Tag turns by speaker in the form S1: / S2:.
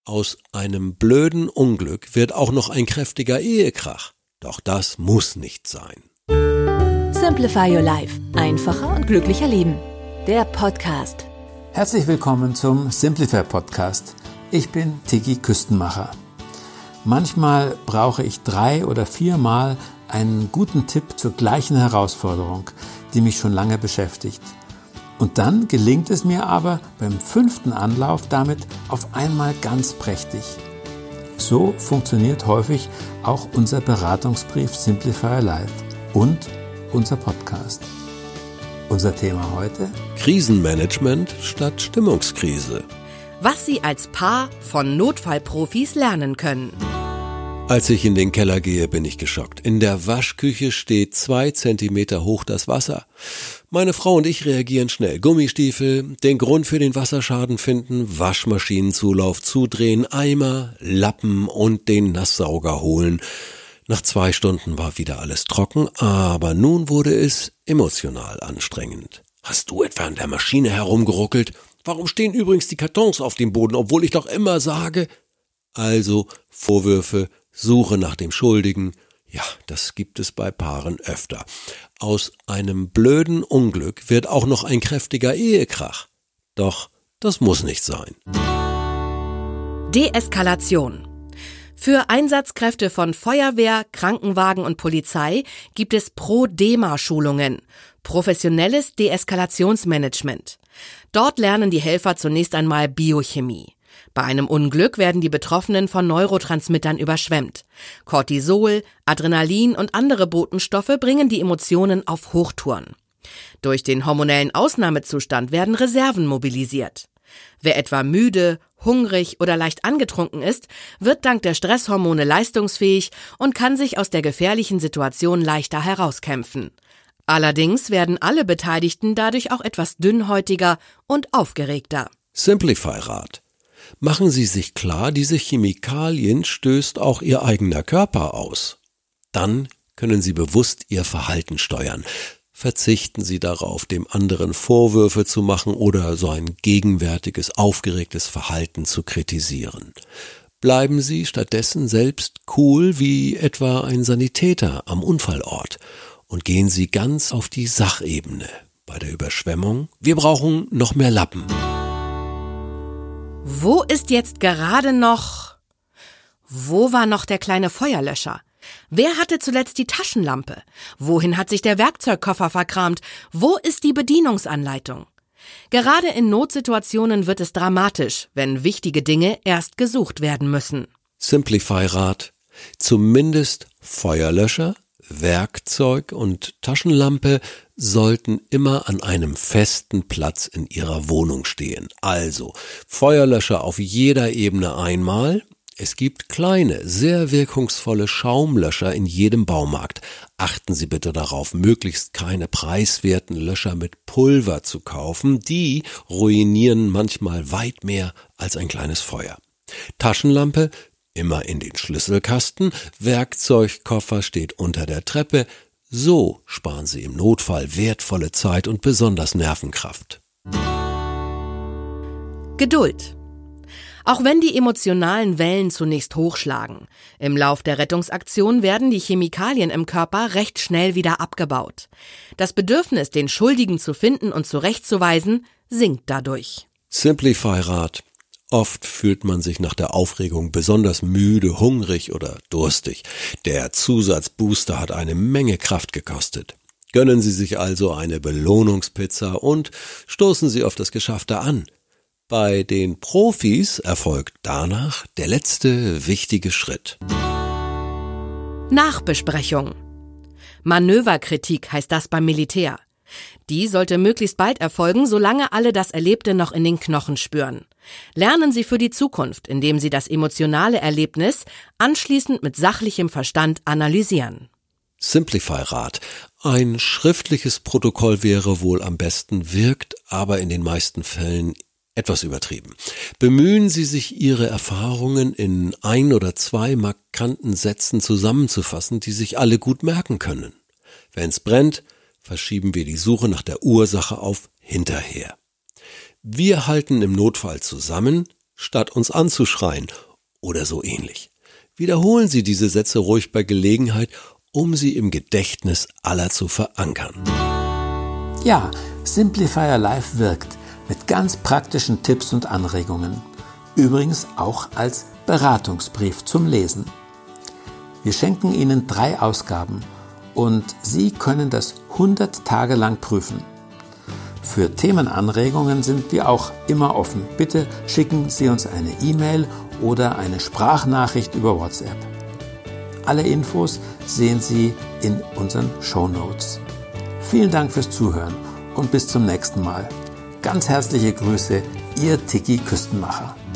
S1: Aus einem blöden Unglück wird auch noch ein kräftiger Ehekrach. Doch das muss nicht sein.
S2: Simplify Your Life. Einfacher und glücklicher leben. Der Podcast.
S3: Herzlich willkommen zum Simplify Podcast. Ich bin Tiki Küstenmacher. Manchmal brauche ich 3 oder 4 Mal einen guten Tipp zur gleichen Herausforderung, die mich schon lange beschäftigt. Und dann gelingt es mir aber beim 5. Anlauf damit auf einmal ganz prächtig. So funktioniert häufig auch unser Beratungsbrief Simplify Your Life und unser Podcast. Unser Thema heute?
S1: Krisenmanagement statt Stimmungskrise.
S4: Was Sie als Paar von Notfallprofis lernen können.
S1: Als ich in den Keller gehe, bin ich geschockt. In der Waschküche steht 2 Zentimeter hoch das Wasser. Meine Frau und ich reagieren schnell. Gummistiefel, den Grund für den Wasserschaden finden, Waschmaschinenzulauf zudrehen, Eimer, Lappen und den Nasssauger holen. Nach 2 Stunden war wieder alles trocken, aber nun wurde es emotional anstrengend. Hast du etwa an der Maschine herumgeruckelt? Warum stehen übrigens die Kartons auf dem Boden, obwohl ich doch immer sage? Also Vorwürfe, Suche nach dem Schuldigen. Ja, das gibt es bei Paaren öfter. Aus einem blöden Unglück wird auch noch ein kräftiger Ehekrach. Doch das muss nicht sein.
S4: Deeskalation. Für Einsatzkräfte von Feuerwehr, Krankenwagen und Polizei gibt es Pro-DEMA-Schulungen, professionelles Deeskalationsmanagement. Dort lernen die Helfer zunächst einmal Biochemie. Bei einem Unglück werden die Betroffenen von Neurotransmittern überschwemmt. Cortisol, Adrenalin und andere Botenstoffe bringen die Emotionen auf Hochtouren. Durch den hormonellen Ausnahmezustand werden Reserven mobilisiert. Wer etwa müde, hungrig oder leicht angetrunken ist, wird dank der Stresshormone leistungsfähig und kann sich aus der gefährlichen Situation leichter herauskämpfen. Allerdings werden alle Beteiligten dadurch auch etwas dünnhäutiger und aufgeregter.
S1: Simplify-Rat. Machen Sie sich klar, diese Chemikalien stößt auch Ihr eigener Körper aus. Dann können Sie bewusst Ihr Verhalten steuern. Verzichten Sie darauf, dem anderen Vorwürfe zu machen oder so ein gegenwärtiges, aufgeregtes Verhalten zu kritisieren. Bleiben Sie stattdessen selbst cool wie etwa ein Sanitäter am Unfallort und gehen Sie ganz auf die Sachebene. Bei der Überschwemmung: Wir brauchen noch mehr Lappen.
S4: Wo war noch der kleine Feuerlöscher? Wer hatte zuletzt die Taschenlampe? Wohin hat sich der Werkzeugkoffer verkramt? Wo ist die Bedienungsanleitung? Gerade in Notsituationen wird es dramatisch, wenn wichtige Dinge erst gesucht werden müssen.
S1: Simplify-Rat. Zumindest Feuerlöscher, Werkzeug und Taschenlampe sollten immer an einem festen Platz in Ihrer Wohnung stehen. Also Feuerlöscher auf jeder Ebene einmal. Es gibt kleine, sehr wirkungsvolle Schaumlöscher in jedem Baumarkt. Achten Sie bitte darauf, möglichst keine preiswerten Löscher mit Pulver zu kaufen. Die ruinieren manchmal weit mehr als ein kleines Feuer. Taschenlampe immer in den Schlüsselkasten, Werkzeugkoffer steht unter der Treppe. So sparen Sie im Notfall wertvolle Zeit und besonders Nervenkraft.
S4: Geduld. Auch wenn die emotionalen Wellen zunächst hochschlagen, im Lauf der Rettungsaktion werden die Chemikalien im Körper recht schnell wieder abgebaut. Das Bedürfnis, den Schuldigen zu finden und zurechtzuweisen, sinkt dadurch.
S1: Simplify-Rat. Oft fühlt man sich nach der Aufregung besonders müde, hungrig oder durstig. Der Zusatzbooster hat eine Menge Kraft gekostet. Gönnen Sie sich also eine Belohnungspizza und stoßen Sie auf das Geschaffte an. Bei den Profis erfolgt danach der letzte wichtige Schritt.
S4: Nachbesprechung. Manöverkritik heißt das beim Militär. Die sollte möglichst bald erfolgen, solange alle das Erlebte noch in den Knochen spüren. Lernen Sie für die Zukunft, indem Sie das emotionale Erlebnis anschließend mit sachlichem Verstand analysieren.
S1: Simplify-Rat. Ein schriftliches Protokoll wäre wohl am besten, wirkt aber in den meisten Fällen etwas übertrieben. Bemühen Sie sich, Ihre Erfahrungen in 1 oder 2 markanten Sätzen zusammenzufassen, die sich alle gut merken können. Wenn's brennt, verschieben wir die Suche nach der Ursache auf hinterher. Wir halten im Notfall zusammen, statt uns anzuschreien oder so ähnlich. Wiederholen Sie diese Sätze ruhig bei Gelegenheit, um sie im Gedächtnis aller zu verankern.
S3: Ja, Simplify Your Life wirkt mit ganz praktischen Tipps und Anregungen. Übrigens auch als Beratungsbrief zum Lesen. Wir schenken Ihnen 3 Ausgaben und Sie können das 100 Tage lang prüfen. Für Themenanregungen sind wir auch immer offen. Bitte schicken Sie uns eine E-Mail oder eine Sprachnachricht über WhatsApp. Alle Infos sehen Sie in unseren Shownotes. Vielen Dank fürs Zuhören und bis zum nächsten Mal. Ganz herzliche Grüße, Ihr Tiki Küstenmacher.